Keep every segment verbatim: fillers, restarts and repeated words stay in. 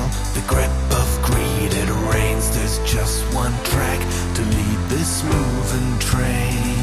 down the grip of greed. It rains, there's just one track to lead this moving train.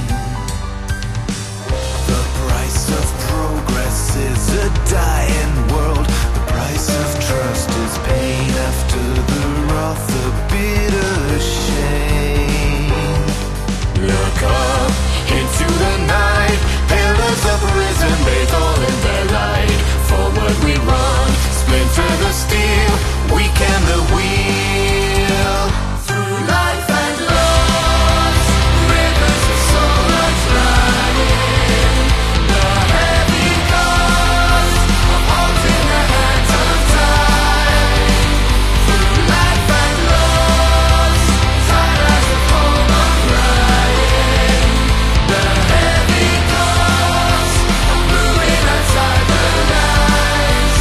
The price of progress is a dying world. The price of trust is pain after the wrath, the bitter shame. Look up into the night, pillars of risen, bathe all in their light. Forward we run, splinter the steel, weaken the wheel. Through life and loss, rivers of soul are flying. The heavy cost of holding the hands of time. Through life and loss, tired as a poem of crying. The heavy cost of moving outside the lines,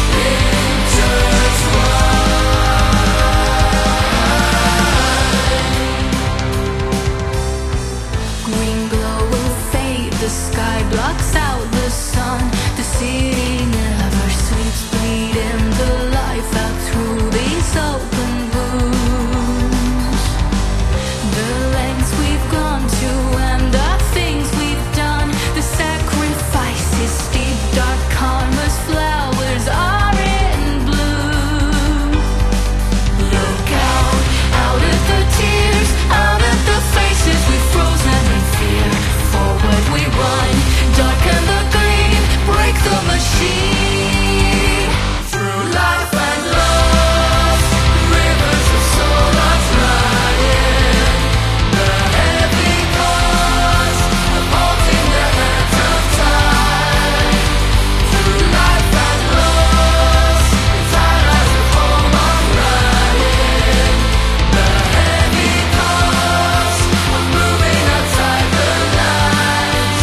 intertwined. Green glow will fade, the sky blocks out the sun. The city never sleeps, bleeding the life out through these open wounds. The lengths we've gone to and the things we've done, the sacrifices steep, dark karma's flowers are in bloom. Look out, out at the tears, out at the faces we've frozen in fear. Forward we run, darken the gleam, break the machine. Through life and loss, rivers of soul are flying. The heavy cost of holding the hands of time. Through life and loss, tired as a poem of crying. The heavy cost of moving outside the lines,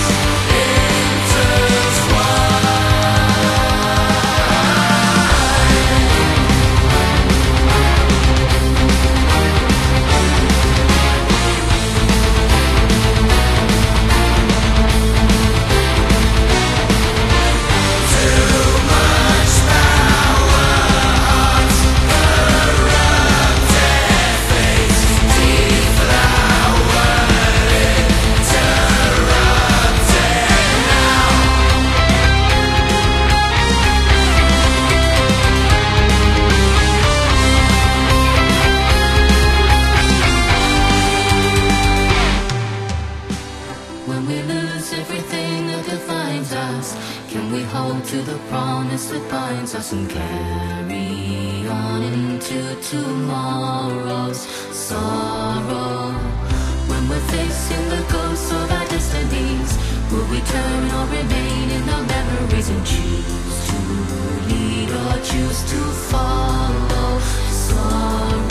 when we lose everything that defines us, can we hold to the promise that binds us and carry on into tomorrow's sorrow? When we're facing the ghosts of our destinies, will we turn or remain in our memories and choose to lead or choose to follow sorrow?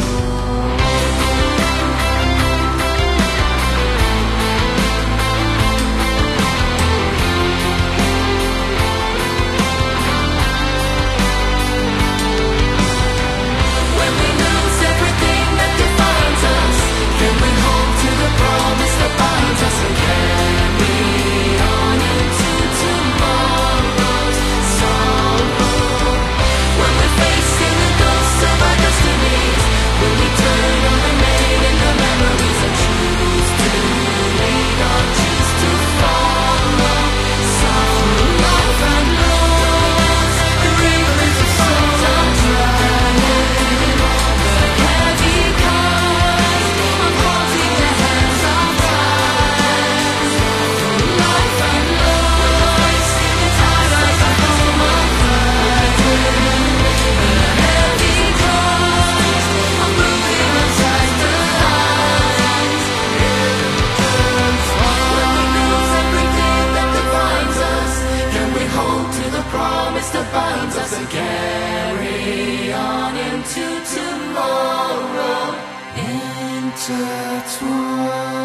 When we lose everything that defines us, can we hold to the promise that binds us and carry on into tomorrow's sorrow? When we're facing the ghosts of our destinies, will we turn or remain in the memories and choose to lead or choose to follow sorrow? Life and loss, the rivers of soul are drying. The heavy cost of holding the hands of time. Life and loss, tired as a poem of crying. The heavy cost of moving outside the lines, intertwined. When we lose everything that defines us, can we hold to the promise that binds us and carry on into tomorrow, intertwined?